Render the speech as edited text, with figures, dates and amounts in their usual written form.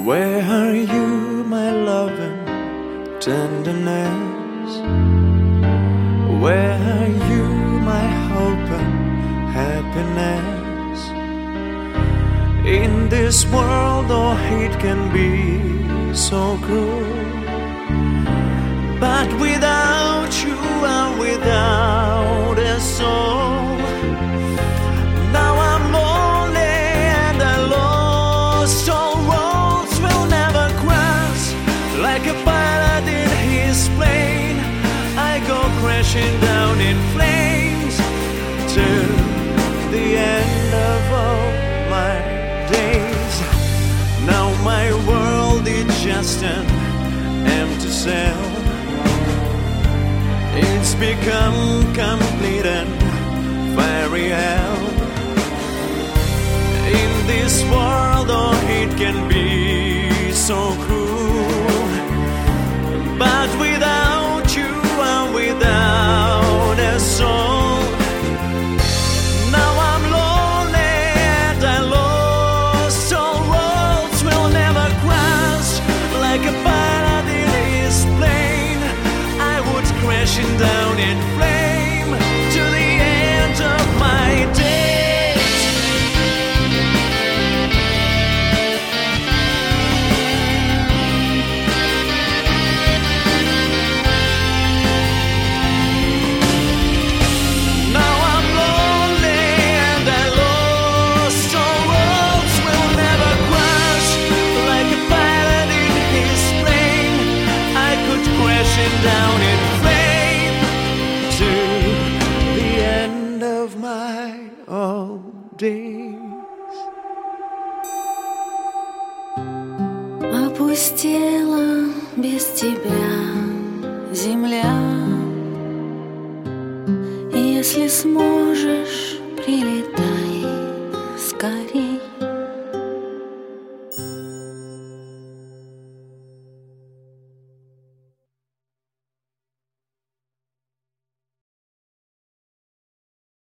Where are you, my loving tenderness? Where are you, my hope and happiness? In this world, oh, it can be so cruel, but without you, I'm without a soul. Now I'm lonely and I lost. All roads will never cross. Like a pilot in his plane, I go crashing down in flames to the end of all my days. Now my world is just an empty cell. It's become complete and very hell. In this world, oh, it can be so cruel, but without you, I'm without a soul. Now I'm lonely and I lost. All roads will never cross. Like a pilot in his plane, I would crashing down in flame to the end of my days. Now I'm lonely and I lost. All roads will never cross. Like a pilot in his plane, I could crashing down in flame to the end of my old days. Опустела без тебя земля. Если сможешь, прилети.